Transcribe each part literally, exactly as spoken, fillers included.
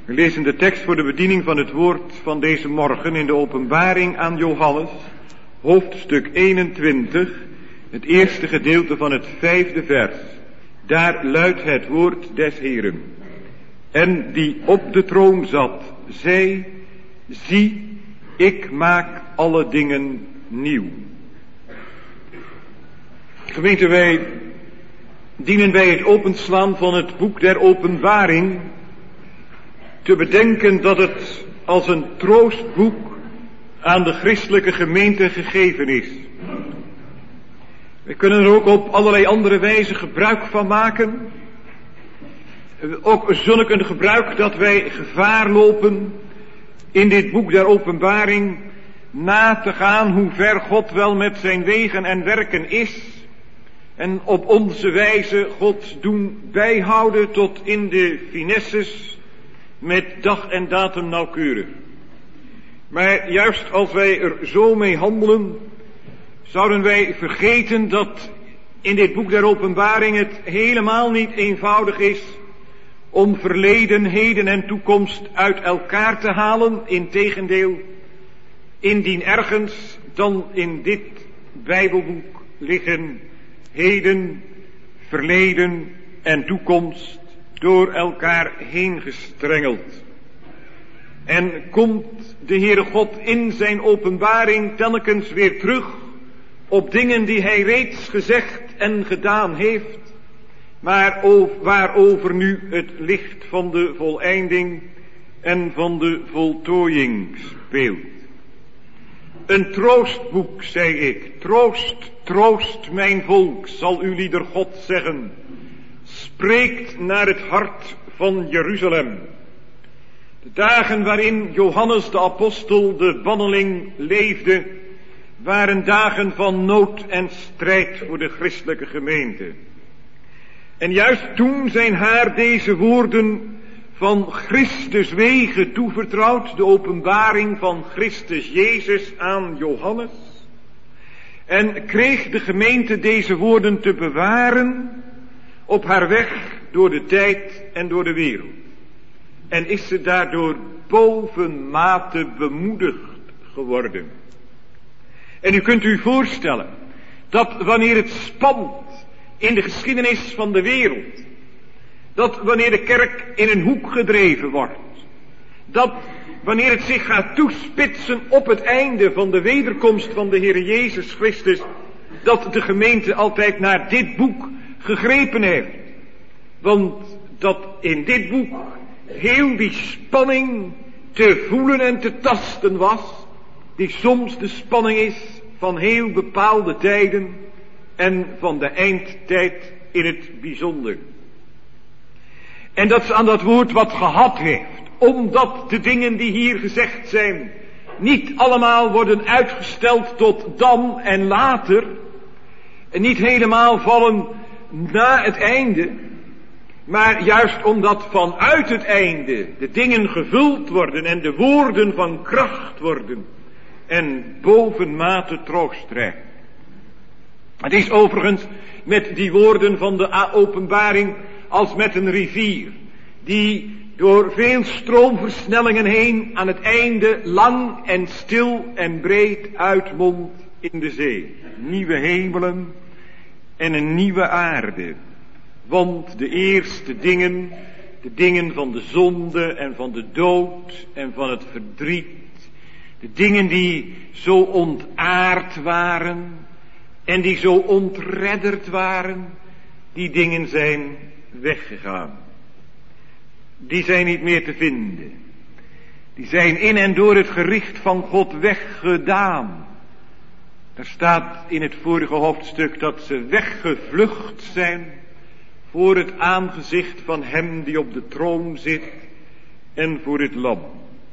We lezen de tekst voor de bediening van het woord van deze morgen in de openbaring aan Johannes, hoofdstuk eenentwintig, het eerste gedeelte van het vijfde vers. Daar luidt het woord des Heeren. En die op de troon zat, zei, zie, ik maak alle dingen nieuw. Gemeente, wij dienen bij het openslaan van het boek der openbaring te bedenken dat het als een troostboek aan de christelijke gemeente gegeven is. We kunnen er ook op allerlei andere wijzen gebruik van maken. Ook zulk een gebruik dat wij gevaar lopen in dit boek der openbaring na te gaan hoe ver God wel met zijn wegen en werken is. En op onze wijze God doen bijhouden tot in de finesses met dag en datum nauwkeurig. Maar juist als wij er zo mee handelen, zouden wij vergeten dat in dit boek der openbaring het helemaal niet eenvoudig is om verleden, heden en toekomst uit elkaar te halen. Integendeel, indien ergens dan in dit Bijbelboek liggen heden, verleden en toekomst door elkaar heen gestrengeld. En komt de Heere God in zijn openbaring telkens weer terug op dingen die hij reeds gezegd en gedaan heeft, maar waarover nu het licht van de voleinding en van de voltooiing speelt. Een troostboek, zei ik. Troost, troost mijn volk, zal uw lieder God zeggen. Spreekt naar het hart van Jeruzalem. De dagen waarin Johannes de apostel de banneling leefde, waren dagen van nood en strijd voor de christelijke gemeente. En juist toen zijn haar deze woorden van Christus wegen toevertrouwd, de openbaring van Christus Jezus aan Johannes. En kreeg de gemeente deze woorden te bewaren op haar weg door de tijd en door de wereld. En is ze daardoor bovenmate bemoedigd geworden. En u kunt u voorstellen dat wanneer het spant in de geschiedenis van de wereld, dat wanneer de kerk in een hoek gedreven wordt, dat wanneer het zich gaat toespitsen op het einde van de wederkomst van de Heer Jezus Christus, dat de gemeente altijd naar dit boek gegrepen heeft. Want dat in dit boek heel die spanning te voelen en te tasten was, die soms de spanning is van heel bepaalde tijden en van de eindtijd in het bijzonder. En dat ze aan dat woord wat gehad heeft, omdat de dingen die hier gezegd zijn niet allemaal worden uitgesteld tot dan en later, en niet helemaal vallen na het einde, maar juist omdat vanuit het einde de dingen gevuld worden en de woorden van kracht worden en bovenmate troost krijgen. Het is overigens met die woorden van de openbaring als met een rivier, die door veel stroomversnellingen heen aan het einde lang en stil en breed uitmondt in de zee. Nieuwe hemelen en een nieuwe aarde. Want de eerste dingen, de dingen van de zonde en van de dood en van het verdriet, de dingen die zo ontaard waren en die zo ontredderd waren, die dingen zijn weggegaan. Die zijn niet meer te vinden. Die zijn in en door het gericht van God weggedaan. Er staat in het vorige hoofdstuk dat ze weggevlucht zijn voor het aangezicht van hem die op de troon zit en voor het lam.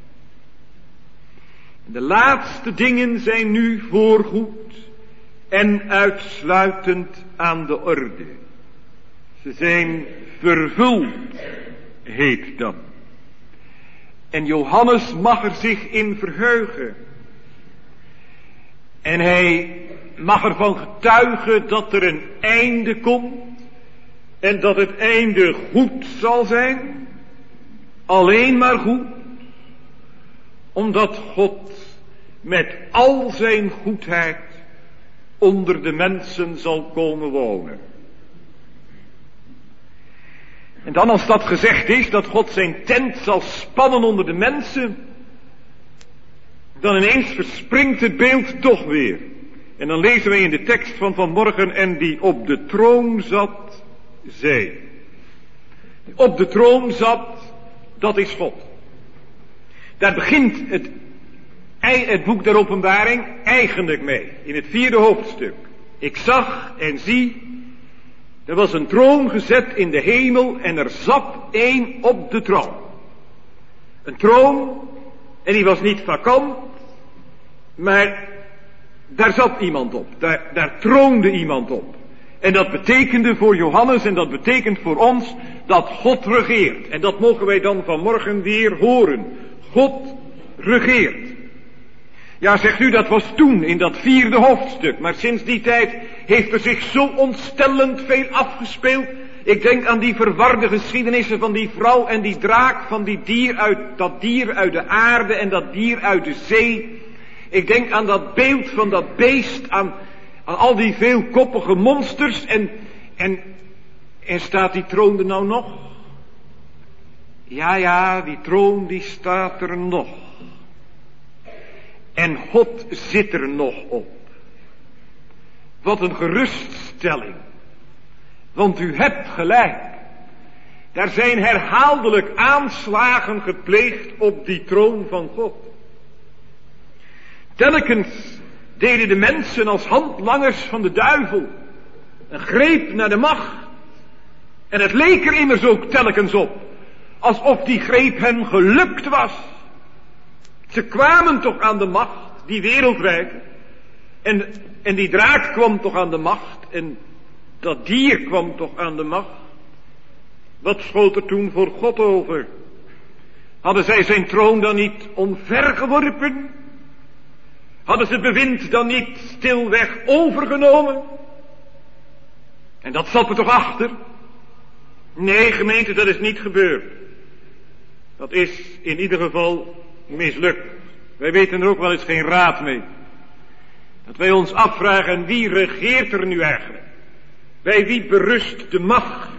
De laatste dingen zijn nu voorgoed en uitsluitend aan de orde. Ze zijn vervuld, heet dat. En Johannes mag er zich in verheugen. En hij mag ervan getuigen dat er een einde komt. En dat het einde goed zal zijn. alleen maar goed, omdat God met al zijn goedheid onder de mensen zal komen wonen. En dan als dat gezegd is, dat God zijn tent zal spannen onder de mensen, dan ineens verspringt het beeld toch weer. En dan lezen wij in de tekst van vanmorgen, en die op de troon zat, zei. Op de troon zat, dat is God. Daar begint het, het boek der Openbaring eigenlijk mee, in het vierde hoofdstuk. Ik zag en zie, er was een troon gezet in de hemel en er zat één op de troon. Een troon, en die was niet vakant, maar daar zat iemand op, daar, daar troonde iemand op. En dat betekende voor Johannes en dat betekent voor ons dat God regeert. En dat mogen wij dan vanmorgen weer horen. God regeert. Ja, zegt u, dat was toen in dat vierde hoofdstuk. Maar sinds die tijd heeft er zich zo ontstellend veel afgespeeld. Ik denk aan die verwarde geschiedenissen van die vrouw en die draak, van die dier uit, dat dier uit de aarde en dat dier uit de zee. Ik denk aan dat beeld van dat beest, aan, aan al die veelkoppige monsters. En, en, en staat die troon er nou nog? Ja, ja, die troon die staat er nog. En God zit er nog op. Wat een geruststelling. Want u hebt gelijk. Daar zijn herhaaldelijk aanslagen gepleegd op die troon van God. Telkens deden de mensen als handlangers van de duivel een greep naar de macht. En het leek er immers ook telkens op, alsof die greep hen gelukt was. Ze kwamen toch aan de macht, die wereldwijd. En, en die draak kwam toch aan de macht. En dat dier kwam toch aan de macht. Wat schoot er toen voor God over? Hadden zij zijn troon dan niet omvergeworpen? Hadden ze het bewind dan niet stilweg overgenomen? En dat zat er toch achter? Nee, gemeente, dat is niet gebeurd. Dat is in ieder geval mislukt. Wij weten er ook wel eens geen raad mee. Dat wij ons afvragen, wie regeert er nu eigenlijk? Bij wie berust de macht?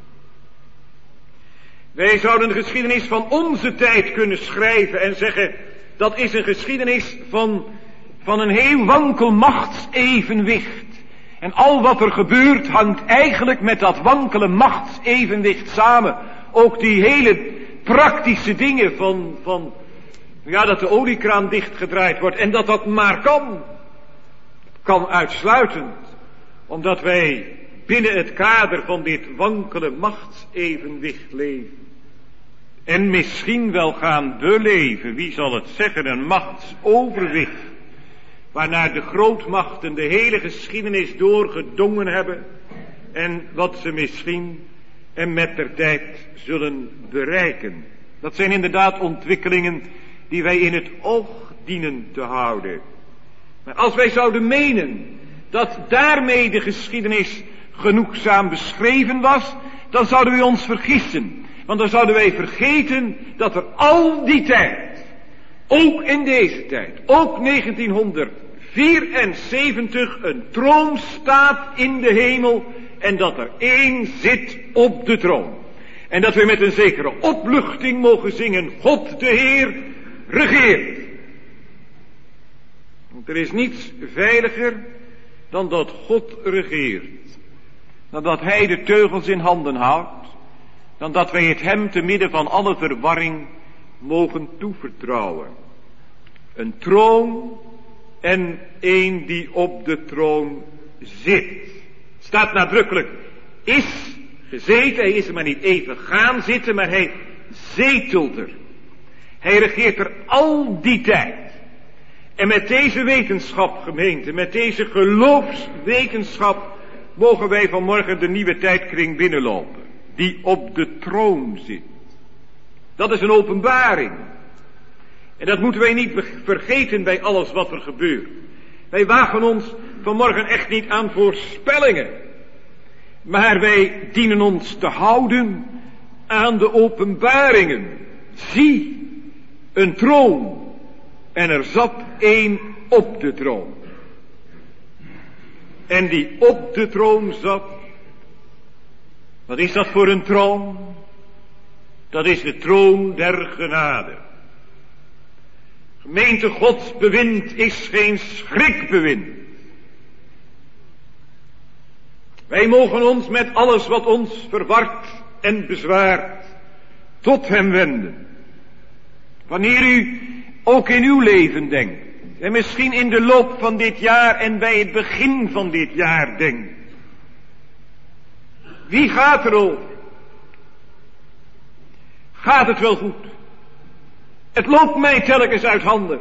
Wij zouden de geschiedenis van onze tijd kunnen schrijven en zeggen, dat is een geschiedenis van, van een heel wankel machtsevenwicht. En al wat er gebeurt hangt eigenlijk met dat wankele machtsevenwicht samen. Ook die hele praktische dingen van, van ja, dat de oliekraan dichtgedraaid wordt en dat dat maar kan. Kan uitsluitend, omdat wij binnen het kader van dit wankele machtsevenwicht leven. En misschien wel gaan beleven, wie zal het zeggen, een machtsoverwicht. Waarnaar de grootmachten de hele geschiedenis doorgedongen hebben. En wat ze misschien en met der tijd zullen bereiken. Dat zijn inderdaad ontwikkelingen die wij in het oog dienen te houden. Maar als wij zouden menen dat daarmee de geschiedenis genoegzaam beschreven was, dan zouden we ons vergissen. Want dan zouden wij vergeten dat er al die tijd, ook in deze tijd, ook negentienhonderdvierenzeventig, een troon staat in de hemel en dat er één zit op de troon. En dat we met een zekere opluchting mogen zingen, God de Heer regeert. Want er is niets veiliger dan dat God regeert. Dan dat Hij de teugels in handen houdt. Dan dat wij het Hem te midden van alle verwarring mogen toevertrouwen. Een troon en een die op de troon zit. Staat nadrukkelijk, is gezeten. Hij is er maar niet even gaan zitten, maar hij zetelt er. Hij regeert er al die tijd. En met deze wetenschap, gemeente, met deze geloofswetenschap, mogen wij vanmorgen de nieuwe tijdkring binnenlopen. Die op de troon zit. Dat is een openbaring. En dat moeten wij niet vergeten bij alles wat er gebeurt. Wij wagen ons vanmorgen echt niet aan voorspellingen. Maar wij dienen ons te houden aan de openbaringen. zie een troon en er zat één op de troon. En die op de troon zat, wat is dat voor een troon? Dat is de troon der genade. Gemeente Gods bewind is geen schrikbewind. Wij mogen ons met alles wat ons verwart en bezwaart tot hem wenden. Wanneer u ook in uw leven denkt, en misschien in de loop van dit jaar en bij het begin van dit jaar denkt. Wie gaat er over? Gaat het wel goed? Het loopt mij telkens uit handen.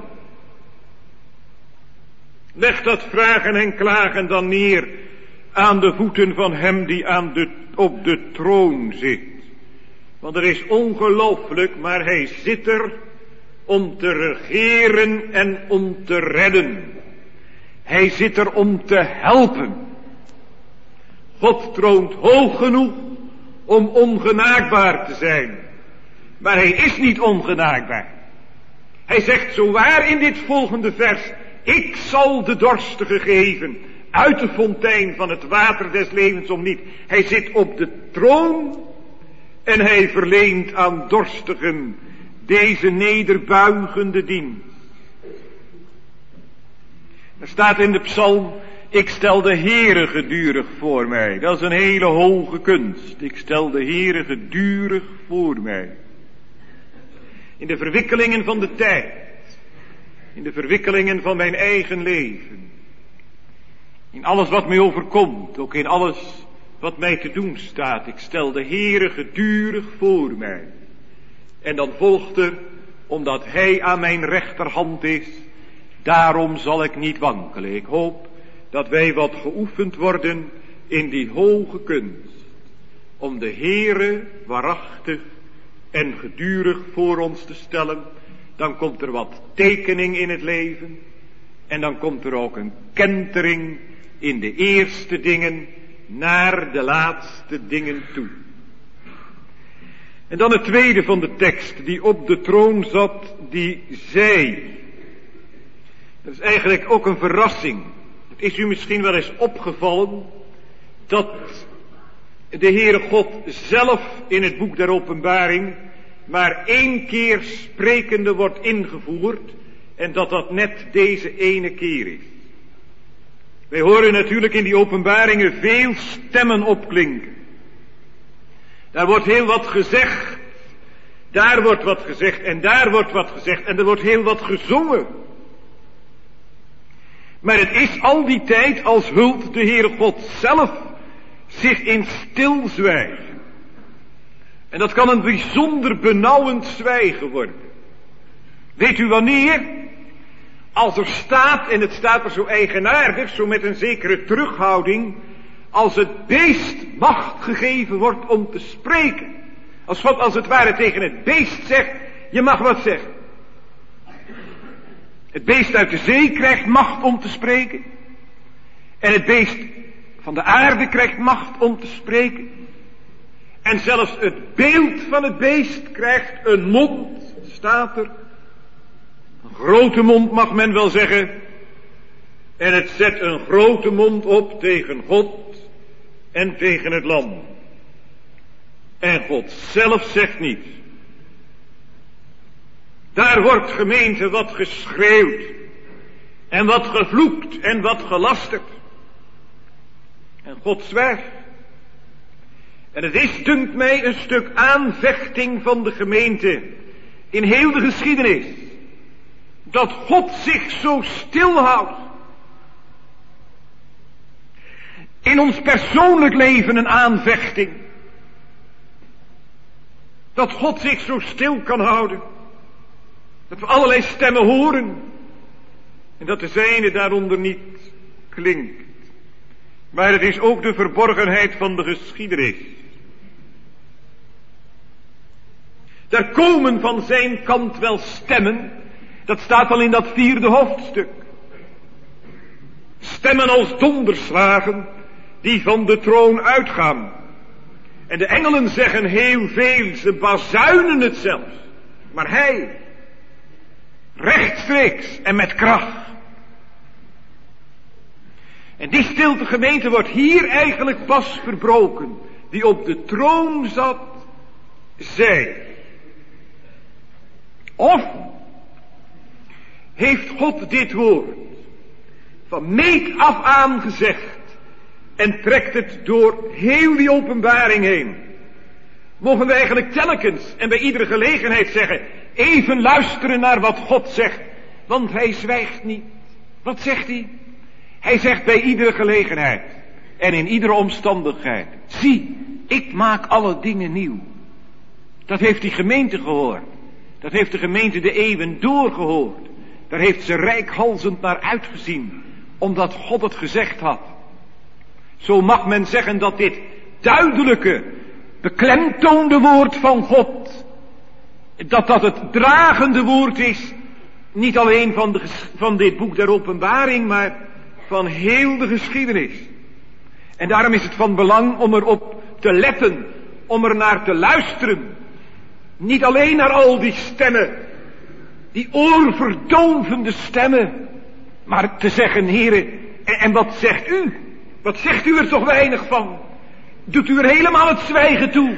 Leg dat vragen en klagen dan neer aan de voeten van hem die aan de, op de troon zit. Want er is ongelooflijk, maar hij zit er om te regeren en om te redden. Hij zit er om te helpen. God troont hoog genoeg om ongenaakbaar te zijn. Maar hij is niet ongenaakbaar. Hij zegt zo waar in dit volgende vers: ik zal de dorstige geven uit de fontein van het water des levens om niet. Hij zit op de troon en hij verleent aan dorstigen deze nederbuigende dienst. Er staat in de psalm: ik stel de Heere gedurig voor mij. Dat is een hele hoge kunst. Ik stel de Heere gedurig voor mij. In de verwikkelingen van de tijd. In de verwikkelingen van mijn eigen leven. In alles wat mij overkomt. Ook in alles wat mij te doen staat. Ik stel de Heere gedurig voor mij. En dan volgt er, omdat hij aan mijn rechterhand is, daarom zal ik niet wankelen. Ik hoop dat wij wat geoefend worden in die hoge kunst. Om de Heere waarachtig en gedurig voor ons te stellen. Dan komt er wat tekening in het leven. En dan komt er ook een kentering in de eerste dingen naar de laatste dingen toe. En dan het tweede van de tekst, die op de troon zat, die zei. Dat is eigenlijk ook een verrassing. Het is u misschien wel eens opgevallen dat de Heere God zelf in het boek der Openbaring maar één keer sprekende wordt ingevoerd en dat dat net deze ene keer is. Wij horen natuurlijk in die openbaringen veel stemmen opklinken. Daar wordt heel wat gezegd, daar wordt wat gezegd en daar wordt wat gezegd en er wordt heel wat gezongen. Maar het is al die tijd als hult de Heere God zelf zich in stilzwijgen. En dat kan een bijzonder benauwend zwijgen worden. Weet u wanneer? Als er staat, en het staat er zo eigenaardig, zo met een zekere terughouding, als het beest macht gegeven wordt om te spreken. Als God als het ware tegen het beest zegt, je mag wat zeggen. Het beest uit de zee krijgt macht om te spreken. En het beest van de aarde krijgt macht om te spreken. En zelfs het beeld van het beest krijgt een mond, staat er. Een grote mond mag men wel zeggen. En het zet een grote mond op tegen God en tegen het lam. En God zelf zegt niets. Daar wordt, gemeente, wat geschreeuwd. En wat gevloekt en wat gelasterd. En God zwijgt. En het is, dunkt mij, een stuk aanvechting van de gemeente in heel de geschiedenis. Dat God zich zo stilhoudt. In ons persoonlijk leven een aanvechting. Dat God zich zo stil kan houden. Dat we allerlei stemmen horen. En dat de zijne daaronder niet klinkt. Maar het is ook de verborgenheid van de geschiedenis. Er komen van zijn kant wel stemmen. Dat staat al in dat vierde hoofdstuk. Stemmen als donderslagen die van de troon uitgaan. En de engelen zeggen heel veel, ze bazuinen het zelfs. maar hij, rechtstreeks en met kracht. En die stilte gemeente wordt hier eigenlijk pas verbroken. Die op de troon zat, zei. Of heeft God dit woord van meet af aan gezegd en trekt het door heel die openbaring heen. Mogen we eigenlijk telkens en bij iedere gelegenheid zeggen, even luisteren naar wat God zegt, want hij zwijgt niet. Wat zegt hij? Hij zegt bij iedere gelegenheid en in iedere omstandigheid, zie, ik maak alle dingen nieuw. Dat heeft die gemeente gehoord. Dat heeft de gemeente de eeuwen doorgehoord. Daar heeft ze reikhalzend naar uitgezien, omdat God het gezegd had. Zo mag men zeggen dat dit duidelijke, beklemtoonde woord van God, dat dat het dragende woord is, niet alleen van, de, van dit boek der openbaring, maar van heel de geschiedenis. En daarom is het van belang om erop te letten, om er naar te luisteren. Niet alleen naar al die stemmen, die oorverdovende stemmen, maar te zeggen, heren, en, en wat zegt u? Wat zegt u er toch weinig van? Doet u er helemaal het zwijgen toe?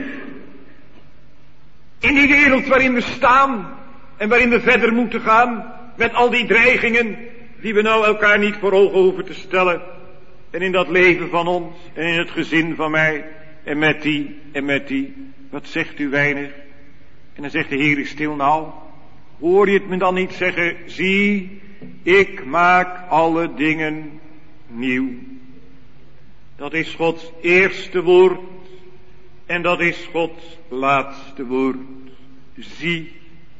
In die wereld waarin we staan en waarin we verder moeten gaan, met al die dreigingen die we nou elkaar niet voor ogen hoeven te stellen. En in dat leven van ons en in het gezin van mij en met die en met die. Wat zegt u weinig? En dan zegt de Heer stil nou. Hoor je het me dan niet zeggen? Zie, ik maak alle dingen nieuw. Dat is Gods eerste woord. En dat is Gods laatste woord. Zie.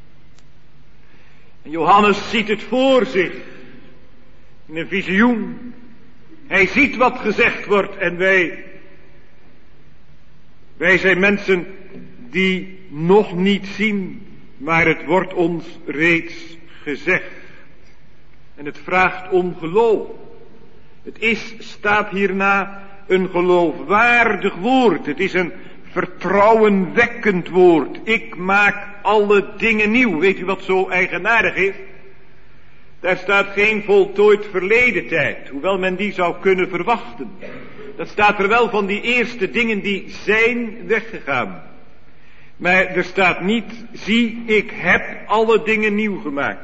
En Johannes ziet het voor zich. In een visioen. Hij ziet wat gezegd wordt. En wij. Wij zijn mensen die nog niet zien. Maar het wordt ons reeds gezegd. En het vraagt om geloof. Het is, staat hierna, een geloofwaardig woord. Het is een vertrouwenwekkend woord. Ik maak alle dingen nieuw. Weet u wat zo eigenaardig is? Daar staat geen voltooid verleden tijd, hoewel men die zou kunnen verwachten. Dat staat er wel van die eerste dingen die zijn weggegaan. Maar er staat niet, zie, ik heb alle dingen nieuw gemaakt.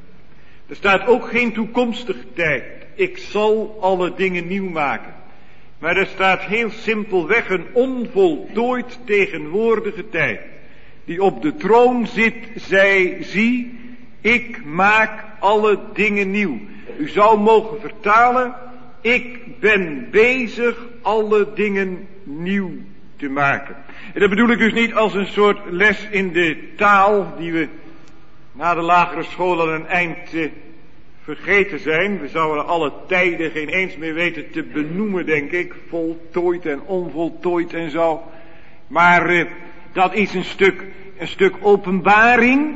Er staat ook geen toekomstige tijd. Ik zal alle dingen nieuw maken. Maar er staat heel simpelweg een onvoltooid tegenwoordige tijd. Die op de troon zit, zij, zie, ik maak alle dingen nieuw. U zou mogen vertalen, ik ben bezig alle dingen nieuw te maken. En dat bedoel ik dus niet als een soort les in de taal die we na de lagere school aan een eind eh, vergeten zijn. We zouden alle tijden geen eens meer weten te benoemen, denk ik. Voltooid en onvoltooid en zo. Maar eh, dat is een stuk, een stuk openbaring.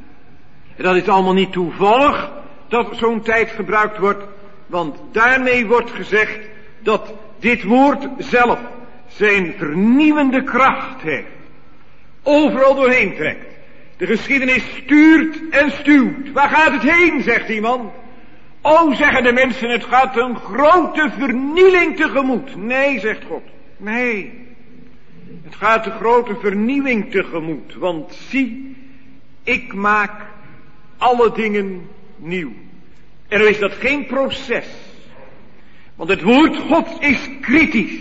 En dat is allemaal niet toevallig dat zo'n tijd gebruikt wordt. Want daarmee wordt gezegd dat dit woord zelf zijn vernieuwende kracht heeft. Overal doorheen trekt. De geschiedenis stuurt en stuwt. Waar gaat het heen, zegt iemand. O, zeggen de mensen, het gaat een grote vernieling tegemoet. Nee, zegt God. Nee. Het gaat een grote vernieuwing tegemoet. Want zie, ik maak alle dingen nieuw. En dan is dat geen proces. Want het woord Gods is kritisch.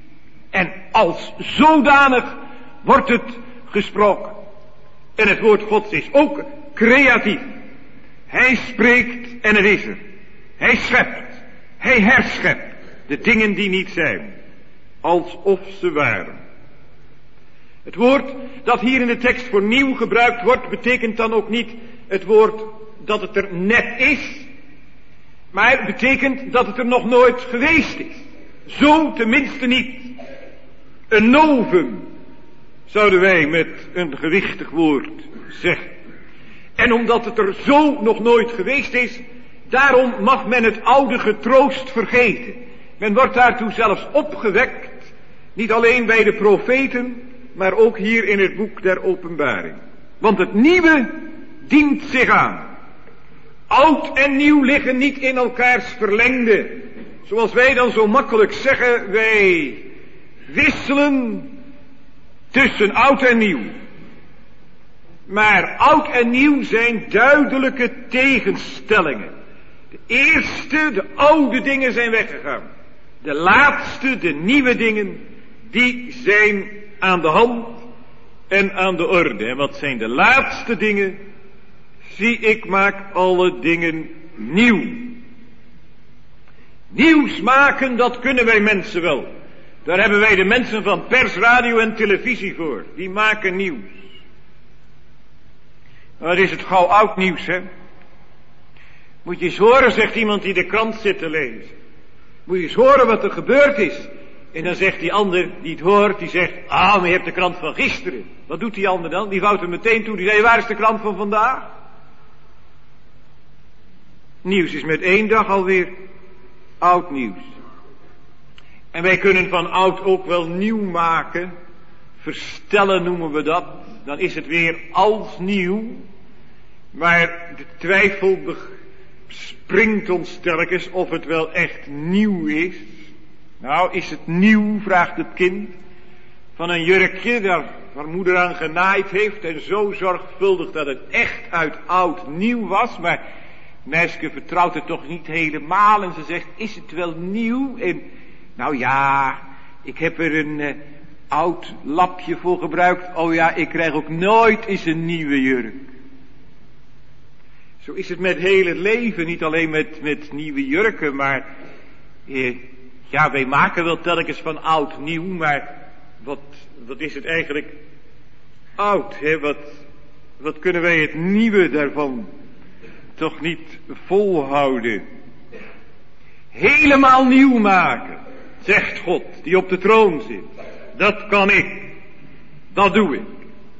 En als zodanig wordt het gesproken. En het woord Gods is ook creatief. Hij spreekt en het is er. Hij schept. Hij herschept de dingen die niet zijn. Alsof ze waren. Het woord dat hier in de tekst voor nieuw gebruikt wordt, betekent dan ook niet het woord dat het er net is. Maar het betekent dat het er nog nooit geweest is. Zo tenminste niet. Een novum, zouden wij met een gewichtig woord zeggen. En omdat het er zo nog nooit geweest is, daarom mag men het oude getroost vergeten. Men wordt daartoe zelfs opgewekt, niet alleen bij de profeten, maar ook hier in het boek der openbaring. Want het nieuwe dient zich aan. Oud en nieuw liggen niet in elkaars verlengde. Zoals wij dan zo makkelijk zeggen, wij wisselen tussen oud en nieuw. Maar oud en nieuw zijn duidelijke tegenstellingen. De eerste, de oude dingen zijn weggegaan. De laatste, de nieuwe dingen, die zijn aan de hand en aan de orde. En wat zijn de laatste dingen? Zie, ik maak alle dingen nieuw. Nieuws maken, dat kunnen wij mensen wel. Daar hebben wij de mensen van pers, radio en televisie voor. Die maken nieuws. Wat is het gauw oud nieuws, hè? Moet je eens horen, zegt iemand die de krant zit te lezen. Moet je eens horen wat er gebeurd is. En dan zegt die ander die het hoort, die zegt, ah, maar je hebt de krant van gisteren. Wat doet die ander dan? Die vouwt er meteen toe, die zegt, waar is de krant van vandaag? Nieuws is met één dag alweer oud nieuws. En wij kunnen van oud ook wel nieuw maken. Verstellen noemen we dat. Dan is het weer als nieuw. Maar de twijfel springt ons telkens of het wel echt nieuw is. Nou, is het nieuw, vraagt het kind, van een jurkje daar waar moeder aan genaaid heeft en zo zorgvuldig dat het echt uit oud nieuw was. Maar meisje vertrouwt het toch niet helemaal en ze zegt, is het wel nieuw? En nou ja, ik heb er een uh, oud lapje voor gebruikt. Oh ja, ik krijg ook nooit eens een nieuwe jurk. Zo is het met heel het leven, niet alleen met, met nieuwe jurken, maar eh, ja, wij maken wel telkens van oud nieuw, maar wat, wat is het eigenlijk oud, hè? Wat, wat kunnen wij het nieuwe daarvan toch niet volhouden? Helemaal nieuw maken, zegt God, die op de troon zit. Dat kan ik. Dat doe ik.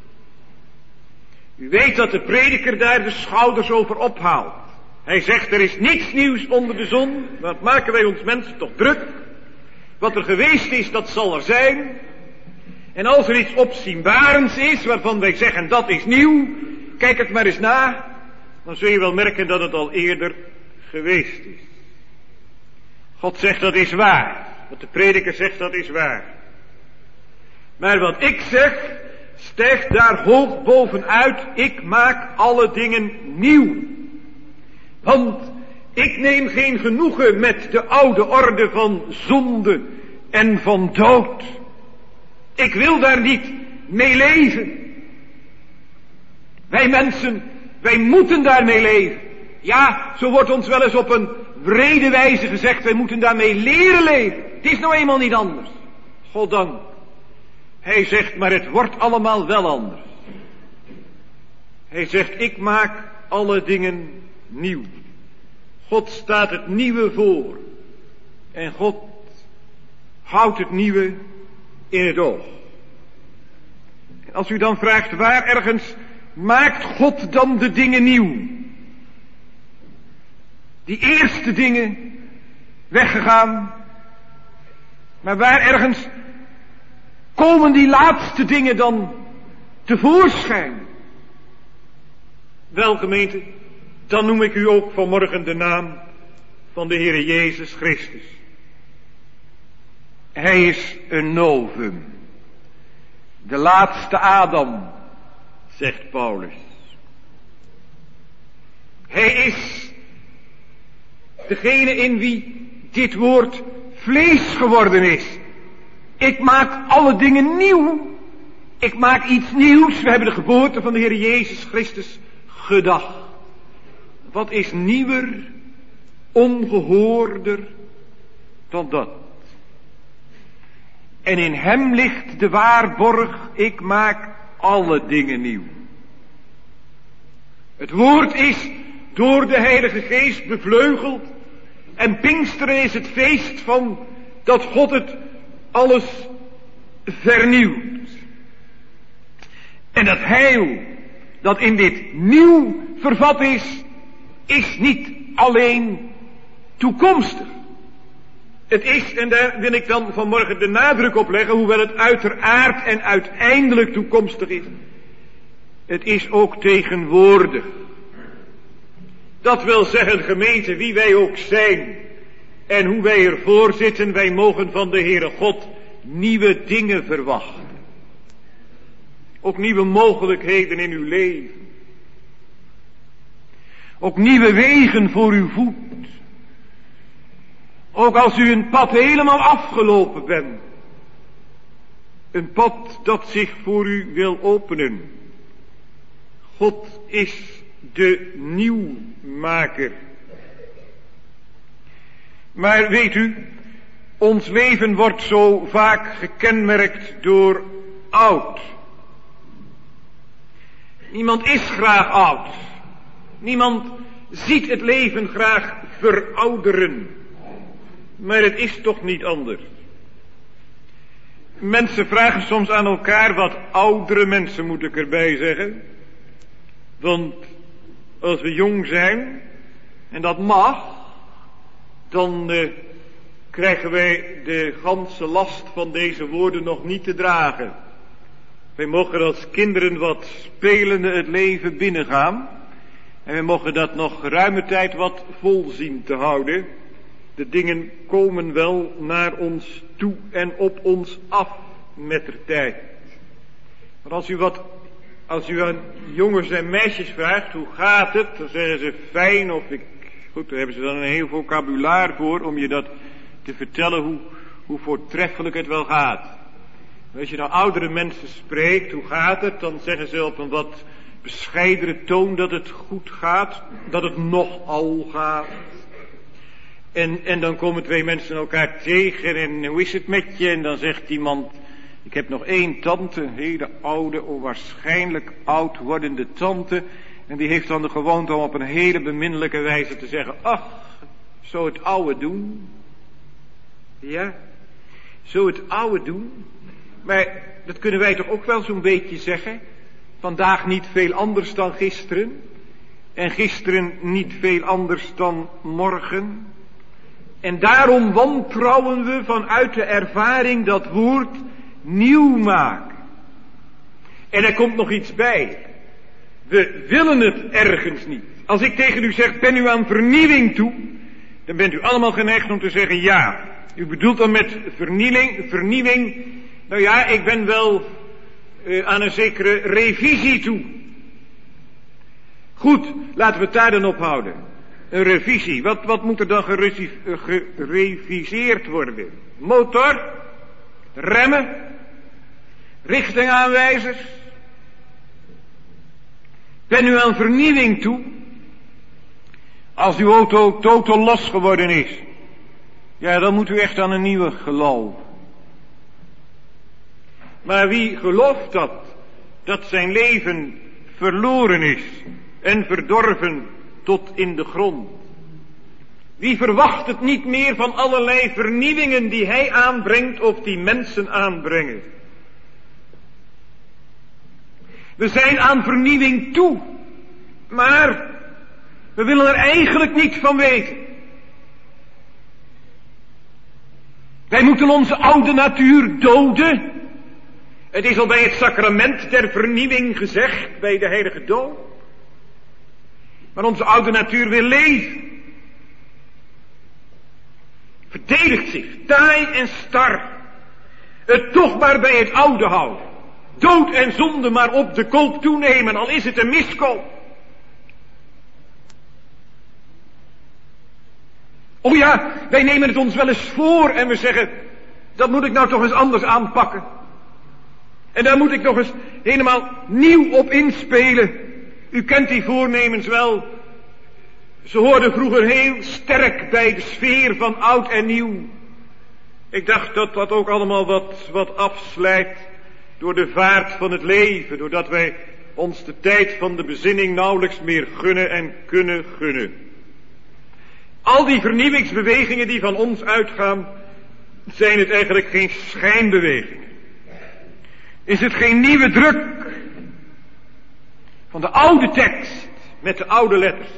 U weet dat de prediker daar de schouders over ophaalt. Hij zegt, er is niets nieuws onder de zon. Wat maken wij ons mensen toch druk? Wat er geweest is, dat zal er zijn. En als er iets opzienbarends is, waarvan wij zeggen, dat is nieuw, kijk het maar eens na, dan zul je wel merken dat het al eerder geweest is. God zegt, dat is waar. Wat de prediker zegt, dat is waar. Maar wat ik zeg, stijgt daar hoog bovenuit. Ik maak alle dingen nieuw. Want ik neem geen genoegen met de oude orde van zonde en van dood. Ik wil daar niet mee leven. Wij mensen, wij moeten daarmee leven. Ja, zo wordt ons wel eens op een wrede wijze gezegd, wij moeten daarmee leren leven. Het is nou eenmaal niet anders. Goddank. Hij zegt, maar het wordt allemaal wel anders. Hij zegt, ik maak alle dingen nieuw. God staat het nieuwe voor. En God houdt het nieuwe in het oog. En als u dan vraagt, waar ergens maakt God dan de dingen nieuw? Die eerste dingen weggegaan. Maar waar ergens komen die laatste dingen dan tevoorschijn? Wel, gemeente, dan noem ik u ook vanmorgen de naam van de Heere Jezus Christus. Hij is een novum. De laatste Adam, zegt Paulus. Hij is degene in wie dit woord vlees geworden is. Ik maak alle dingen nieuw. Ik maak iets nieuws. We hebben de geboorte van de Heer Jezus Christus gedacht. Wat is nieuwer, ongehoorder dan dat? En in hem ligt de waarborg, ik maak alle dingen nieuw. Het woord is door de Heilige Geest bevleugeld. En Pinksteren is het feest van dat God het alles vernieuwt. En dat heil dat in dit nieuw vervat is, is niet alleen toekomstig. Het is, en daar wil ik dan vanmorgen de nadruk op leggen, hoewel het uiteraard en uiteindelijk toekomstig is. Het is ook tegenwoordig. Dat wil zeggen, gemeente, wie wij ook zijn en hoe wij ervoor zitten, wij mogen van de Heere God nieuwe dingen verwachten. Ook nieuwe mogelijkheden in uw leven. Ook nieuwe wegen voor uw voet. Ook als u een pad helemaal afgelopen bent. Een pad dat zich voor u wil openen. God is de nieuwmaker. Maar weet u, ons leven wordt zo vaak gekenmerkt door oud. Niemand is graag oud. Niemand ziet het leven graag verouderen. Maar het is toch niet anders. Mensen vragen soms aan elkaar, wat oudere mensen moet ik erbij zeggen. Want als we jong zijn, en dat mag, dan uh, krijgen wij de ganse last van deze woorden nog niet te dragen. Wij mogen als kinderen wat spelende het leven binnengaan. En we mogen dat nog geruime tijd wat vol zien te houden. De dingen komen wel naar ons toe en op ons af met de tijd. Maar als u wat, als u aan jongens en meisjes vraagt, hoe gaat het? Dan zeggen ze fijn of ik, goed, daar hebben ze dan een heel vocabulaire voor om je dat te vertellen hoe, hoe voortreffelijk het wel gaat. Als je nou oudere mensen spreekt, hoe gaat het? Dan zeggen ze op een wat bescheidere toon dat het goed gaat, dat het nogal gaat. En, en dan komen twee mensen elkaar tegen en hoe is het met je? En dan zegt iemand, ik heb nog één tante, een hele oude, onwaarschijnlijk oud wordende tante. En die heeft dan de gewoonte om op een hele beminnelijke wijze te zeggen, ach, zo het oude doen. Ja, zo het oude doen. Maar dat kunnen wij toch ook wel zo'n beetje zeggen. Vandaag niet veel anders dan gisteren. En gisteren niet veel anders dan morgen. En daarom wantrouwen we vanuit de ervaring dat woord nieuw maken. En er komt nog iets bij. We willen het ergens niet. Als ik tegen u zeg, ben u aan vernieuwing toe, dan bent u allemaal geneigd om te zeggen ja. U bedoelt dan met vernieling, vernieuwing, nou ja, ik ben wel uh, aan een zekere revisie toe. Goed, laten we het daar dan op houden. Een revisie. Wat, wat moet er dan gereviseerd worden? Motor? Remmen? Richtingaanwijzers? Ben u aan vernieuwing toe? Als uw auto totaal los geworden is. Ja, dan moet u echt aan een nieuwe geloven. Maar wie gelooft dat? Dat zijn leven verloren is. En verdorven tot in de grond. Wie verwacht het niet meer van allerlei vernieuwingen die hij aanbrengt of die mensen aanbrengen? We zijn aan vernieuwing toe. Maar we willen er eigenlijk niet van weten. Wij moeten onze oude natuur doden. Het is al bij het sacrament der vernieuwing gezegd, bij de heilige doop. Maar onze oude natuur wil leven. Verdedigt zich, taai en star. Het toch maar bij het oude houden. Dood en zonde maar op de koop toenemen, al is het een miskoop. O ja, wij nemen het ons wel eens voor en we zeggen, dat moet ik nou toch eens anders aanpakken. En daar moet ik nog eens helemaal nieuw op inspelen. U kent die voornemens wel. Ze hoorden vroeger heel sterk bij de sfeer van oud en nieuw. Ik dacht dat dat ook allemaal wat, wat afslijt door de vaart van het leven. Doordat wij ons de tijd van de bezinning nauwelijks meer gunnen en kunnen gunnen. Al die vernieuwingsbewegingen die van ons uitgaan, zijn het eigenlijk geen schijnbewegingen. Is het geen nieuwe druk van de oude tekst met de oude letters?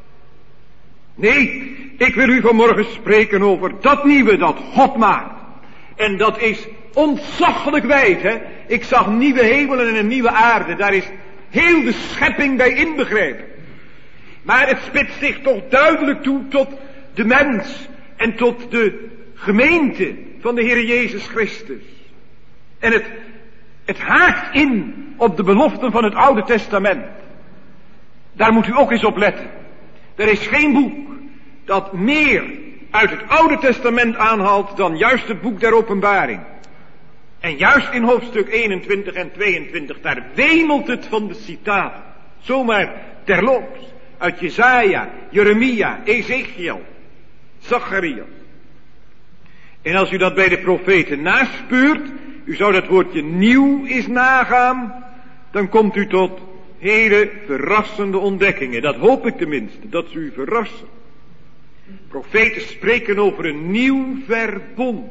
Nee, ik wil u vanmorgen spreken over dat nieuwe dat God maakt. En dat is ontzaglijk wijd, hè. Ik zag nieuwe hemelen en een nieuwe aarde. Daar is heel de schepping bij inbegrepen. Maar het spitst zich toch duidelijk toe tot de mens en tot de gemeente van de Heer Jezus Christus. En het, het haakt in op de beloften van het Oude Testament. Daar moet u ook eens op letten. Er is geen boek dat meer uit het Oude Testament aanhaalt dan juist het boek der Openbaring. En juist in hoofdstuk eenentwintig en tweeëntwintig, daar wemelt het van de citaten. Zomaar terloops. Uit Jesaja, Jeremia, Ezekiel, Zacharias. En als u dat bij de profeten naspeurt, u zou dat woordje nieuw eens nagaan, dan komt u tot hele verrassende ontdekkingen. Dat hoop ik tenminste, dat ze u verrassen. Profeten spreken over een nieuw verbond.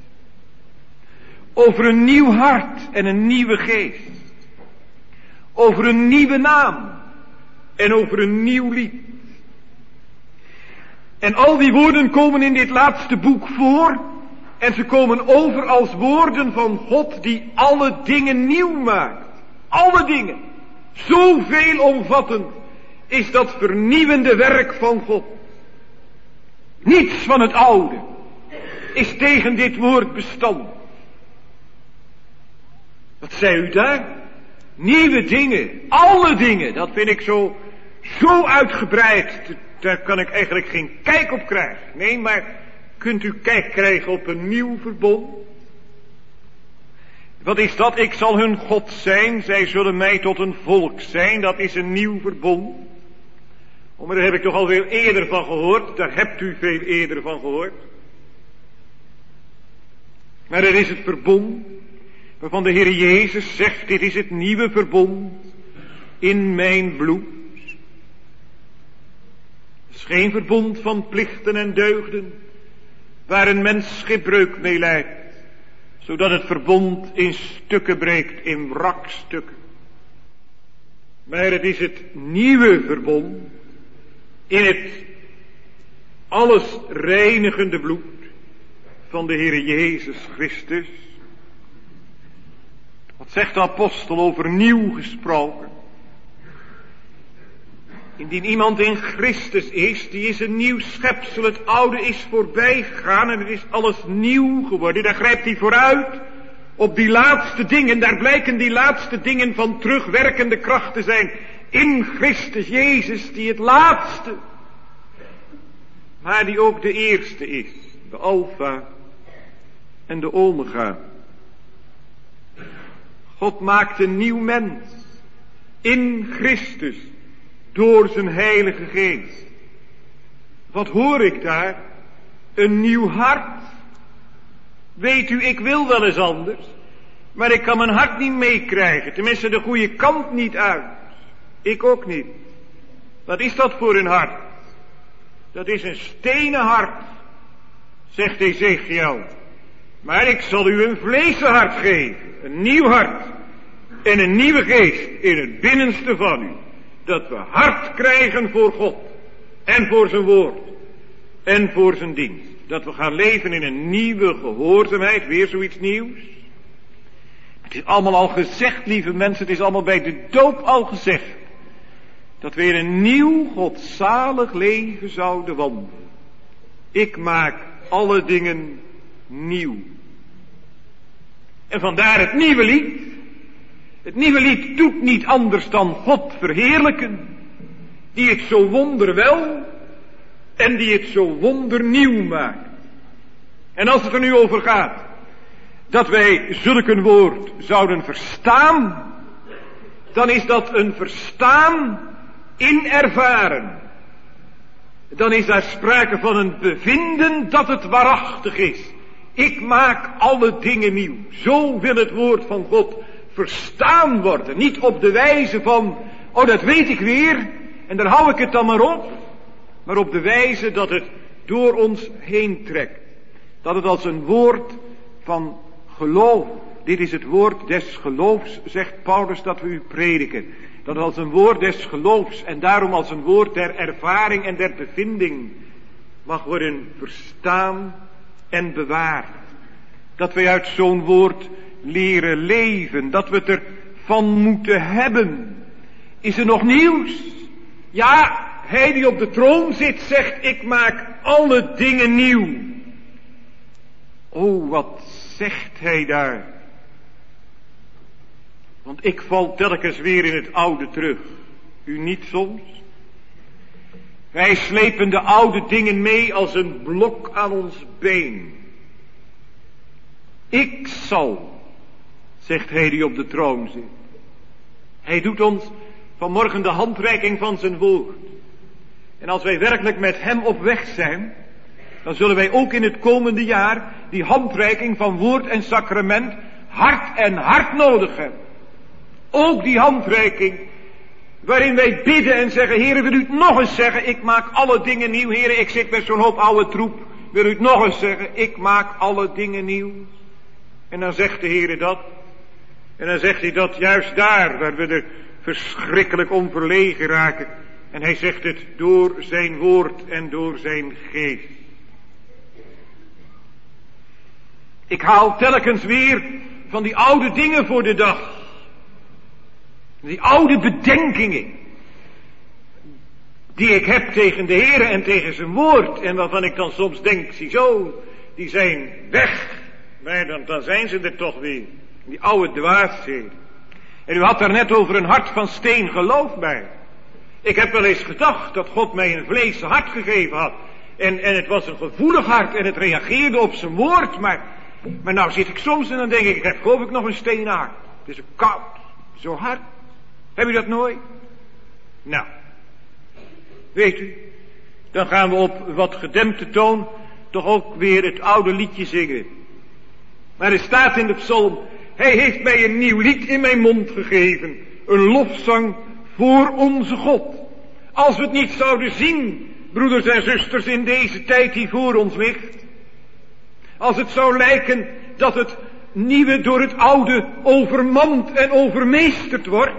Over een nieuw hart en een nieuwe geest. Over een nieuwe naam en over een nieuw lied. En al die woorden komen in dit laatste boek voor. En ze komen over als woorden van God die alle dingen nieuw maakt. Alle dingen. Zo veelomvattend is dat vernieuwende werk van God. Niets van het oude is tegen dit woord bestand. Wat zei u daar? Nieuwe dingen, alle dingen, dat vind ik zo, zo uitgebreid. Daar kan ik eigenlijk geen kijk op krijgen. Nee, maar kunt u kijk krijgen op een nieuw verbond? Wat is dat? Ik zal hun God zijn, zij zullen mij tot een volk zijn. Dat is een nieuw verbond. Oh, maar daar heb ik toch al veel eerder van gehoord. Daar hebt u veel eerder van gehoord. Maar er is het verbond waarvan de Heer Jezus zegt, dit is het nieuwe verbond in mijn bloed. Het is geen verbond van plichten en deugden, waar een mens schipbreuk mee lijdt, zodat het verbond in stukken breekt, in wrakstukken. Maar het is het nieuwe verbond in het alles reinigende bloed van de Heer Jezus Christus. Wat zegt de apostel over nieuw gesproken? Indien iemand in Christus is, die is een nieuw schepsel. Het oude is voorbij gegaan en het is alles nieuw geworden. Daar grijpt hij vooruit op die laatste dingen. Daar blijken die laatste dingen van terugwerkende kracht te zijn. In Christus Jezus, die het laatste, maar die ook de eerste is. De Alpha en de Omega. God maakt een nieuw mens in Christus door zijn Heilige Geest. Wat hoor ik daar? Een nieuw hart. Weet u, ik wil wel eens anders, maar ik kan mijn hart niet meekrijgen. Tenminste de goede kant niet uit. Ik ook niet. Wat is dat voor een hart? Dat is een stenen hart, zegt Ezekiel. Maar ik zal u een vleesen hart geven. Een nieuw hart. En een nieuwe geest in het binnenste van u. Dat we hart krijgen voor God. En voor zijn woord. En voor zijn dienst. Dat we gaan leven in een nieuwe gehoorzaamheid. Weer zoiets nieuws. Het is allemaal al gezegd, lieve mensen. Het is allemaal bij de doop al gezegd. Dat we in een nieuw godzalig leven zouden wandelen. Ik maak alle dingen nieuw. En vandaar het nieuwe lied. Het nieuwe lied doet niet anders dan God verheerlijken. Die het zo wonderwel en die het zo wondernieuw maakt. En als het er nu over gaat dat wij zulk een woord zouden verstaan, dan is dat een verstaan in ervaren. Dan is daar sprake van een bevinden dat het waarachtig is. Ik maak alle dingen nieuw. Zo wil het woord van God verstaan worden. Niet op de wijze van, oh dat weet ik weer, en daar hou ik het dan maar op. Maar op de wijze dat het door ons heen trekt. Dat het als een woord van geloof. Dit is het woord des geloofs, zegt Paulus, dat we u prediken. Dat het als een woord des geloofs en daarom als een woord der ervaring en der bevinding mag worden verstaan en bewaard. Dat wij uit zo'n woord leren leven. Dat we het ervan moeten hebben. Is er nog nieuws? Ja, hij die op de troon zit zegt, ik maak alle dingen nieuw. Oh, wat zegt hij daar? Want ik val telkens weer in het oude terug. U niet soms? Wij slepen de oude dingen mee als een blok aan ons been. Ik zal, zegt hij die op de troon zit. Hij doet ons vanmorgen de handreiking van zijn woord. En als wij werkelijk met hem op weg zijn, dan zullen wij ook in het komende jaar die handreiking van woord en sacrament hard en hard nodig hebben. Ook die handreiking waarin wij bidden en zeggen, Heere, wil u het nog eens zeggen, ik maak alle dingen nieuw. Heere, ik zit met zo'n hoop oude troep, wil u het nog eens zeggen, ik maak alle dingen nieuw. En dan zegt de Heere dat. En dan zegt hij dat juist daar, waar we er verschrikkelijk om verlegen raken. En hij zegt het door zijn woord en door zijn geest. Ik haal telkens weer van die oude dingen voor de dag. Die oude bedenkingen. Die ik heb tegen de Heere en tegen zijn woord. En waarvan ik dan soms denk, ziezo, die zijn weg. Maar dan, dan zijn ze er toch weer. Die oude dwaasheden. En u had daar net over een hart van steen, geloof mij. Ik heb wel eens gedacht dat God mij een vlees hart gegeven had. En, en het was een gevoelig hart en het reageerde op zijn woord. Maar, maar nou zit ik soms en dan denk ik, ik heb geloof ik nog een steen hart. Het is zo koud, zo hard. Heb u dat nooit? Nou, weet u, dan gaan we op wat gedempte toon toch ook weer het oude liedje zingen. Maar er staat in de psalm, hij heeft mij een nieuw lied in mijn mond gegeven. Een lofzang voor onze God. Als we het niet zouden zien, broeders en zusters, in deze tijd die voor ons ligt. Als het zou lijken dat het nieuwe door het oude overmand en overmeesterd wordt.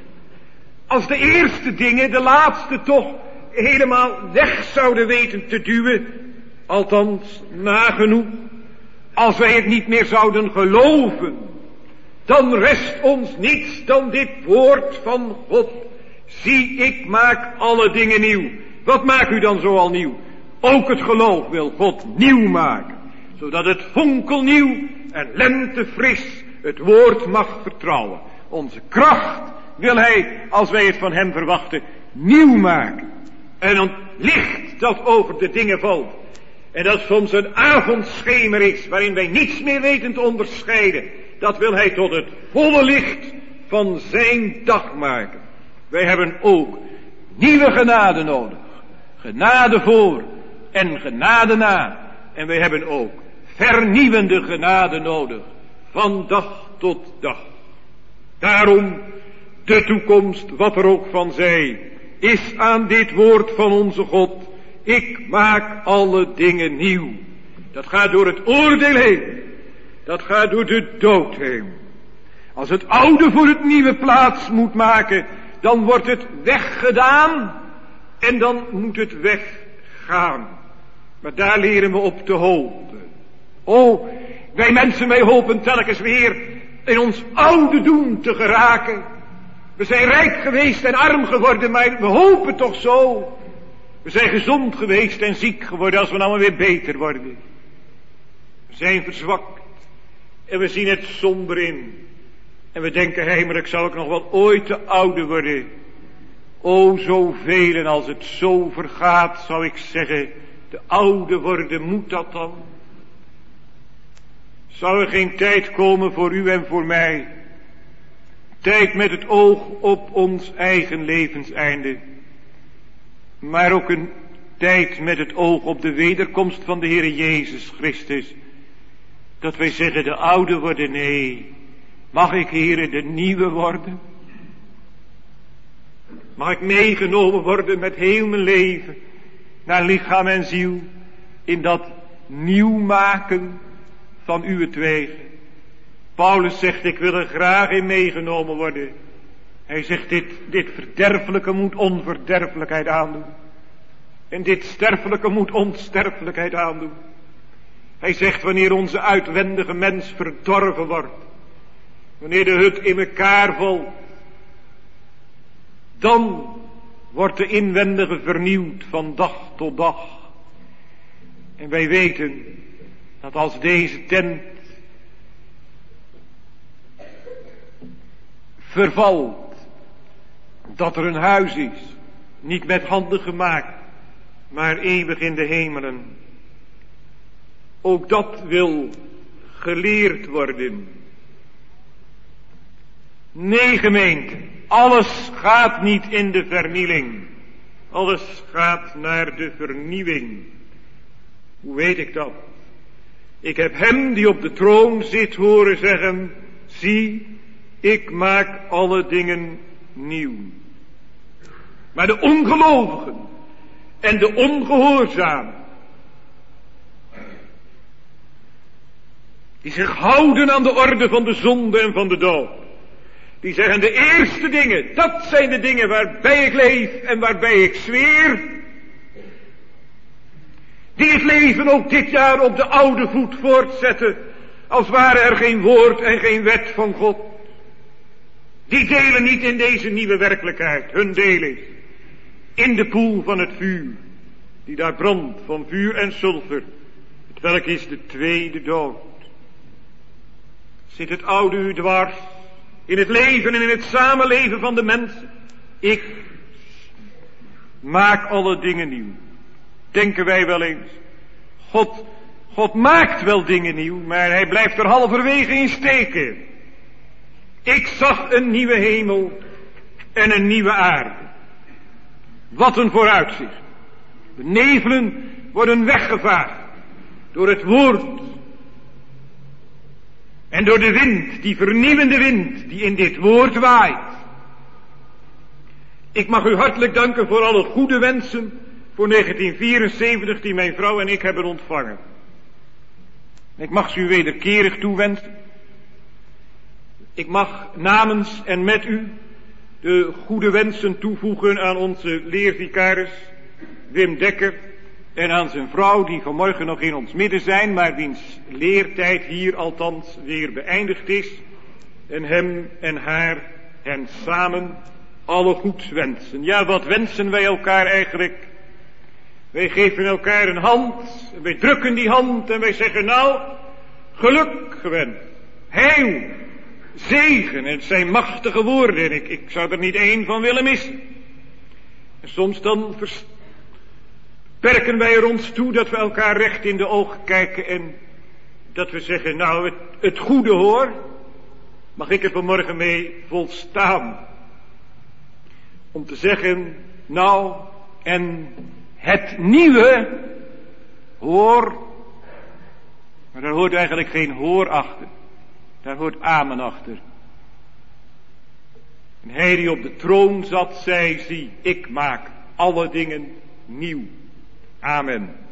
Als de eerste dingen de laatste toch helemaal weg zouden weten te duwen. Althans, nagenoeg. Als wij het niet meer zouden geloven. Dan rest ons niets dan dit woord van God. Zie, ik maak alle dingen nieuw. Wat maakt u dan zoal nieuw? Ook het geloof wil God nieuw maken. Zodat het fonkelnieuw en lentefris het woord mag vertrouwen. Onze kracht wil hij, als wij het van hem verwachten, nieuw maken. En dan licht dat over de dingen valt. En dat soms een avondschemer is, waarin wij niets meer weten te onderscheiden. Dat wil hij tot het volle licht van zijn dag maken. Wij hebben ook nieuwe genade nodig. Genade voor en genade na. En wij hebben ook vernieuwende genade nodig. Van dag tot dag. Daarom de toekomst, wat er ook van zij, is aan dit woord van onze God. Ik maak alle dingen nieuw. Dat gaat door het oordeel heen. Dat gaat door de dood heen. Als het oude voor het nieuwe plaats moet maken, dan wordt het weggedaan en dan moet het weggaan. Maar daar leren we op te hopen. O, wij mensen, wij hopen telkens weer in ons oude doen te geraken. We zijn rijk geweest en arm geworden, maar we hopen toch zo. We zijn gezond geweest en ziek geworden als we nou maar weer beter worden. We zijn verzwakt en we zien het somber in. En we denken, heimelijk zal ik nog wel ooit te oude worden. O, zoveel en als het zo vergaat, zou ik zeggen, de oude worden, moet dat dan? Zou er geen tijd komen voor u en voor mij? Tijd met het oog op ons eigen levenseinde. Maar ook een tijd met het oog op de wederkomst van de Heere Jezus Christus. Dat wij zeggen, de oude worden, nee. Mag ik, Heere, de nieuwe worden? Mag ik meegenomen worden met heel mijn leven, naar lichaam en ziel, in dat nieuw maken van uwentwege. Paulus zegt, ik wil er graag in meegenomen worden. Hij zegt, dit, dit verderfelijke moet onverderfelijkheid aandoen. En dit sterfelijke moet onsterfelijkheid aandoen. Hij zegt, wanneer onze uitwendige mens verdorven wordt, wanneer de hut in elkaar valt, Dan wordt de inwendige vernieuwd van dag tot dag. En wij weten dat als deze tent vervalt, dat er een huis is, niet met handen gemaakt, maar eeuwig in de hemelen. Ook dat wil geleerd worden. Nee, gemeente, alles gaat niet in de vernieling. Alles gaat naar de vernieuwing. Hoe weet ik dat? Ik heb hem die op de troon zit horen zeggen, zie, ik maak alle dingen nieuw. Maar de ongelovigen en de ongehoorzamen, die zich houden aan de orde van de zonde en van de dood, die zeggen de eerste dingen, dat zijn de dingen waarbij ik leef en waarbij ik zweer, die het leven ook dit jaar op de oude voet voortzetten, als ware er geen woord en geen wet van God. Die delen niet in deze nieuwe werkelijkheid. Hun deel is in de poel van het vuur, die daar brandt van vuur en sulfur, het welk is de tweede dood. Zit het oude u dwars, in het leven en in het samenleven van de mensen? Ik maak alle dingen nieuw. Denken wij wel eens, God, God maakt wel dingen nieuw, maar hij blijft er halverwege in steken. Ik zag een nieuwe hemel en een nieuwe aarde. Wat een vooruitzicht. De nevelen worden weggevaagd door het woord. En door de wind, die vernieuwende wind die in dit woord waait. Ik mag u hartelijk danken voor alle goede wensen voor negentien vierenzeventig die mijn vrouw en ik hebben ontvangen. Ik mag ze u wederkerig toewensen. Ik mag namens en met u de goede wensen toevoegen aan onze leervicaris Wim Dekker en aan zijn vrouw die vanmorgen nog in ons midden zijn, maar wiens leertijd hier althans weer beëindigd is. En hem en haar en samen alle goeds wensen. Ja, wat wensen wij elkaar eigenlijk? Wij geven elkaar een hand, en wij drukken die hand en wij zeggen nou, geluk gewenst, heil, zegen. En het zijn machtige woorden en ik, ik zou er niet één van willen missen. En soms dan verperken wij er ons toe dat we elkaar recht in de ogen kijken en dat we zeggen nou het, het goede hoor, mag ik er vanmorgen mee volstaan. Om te zeggen nou en het nieuwe hoor, maar daar hoort eigenlijk geen hoor achter. Daar hoort amen achter. En hij die op de troon zat, zei, zie, ik maak alle dingen nieuw. Amen.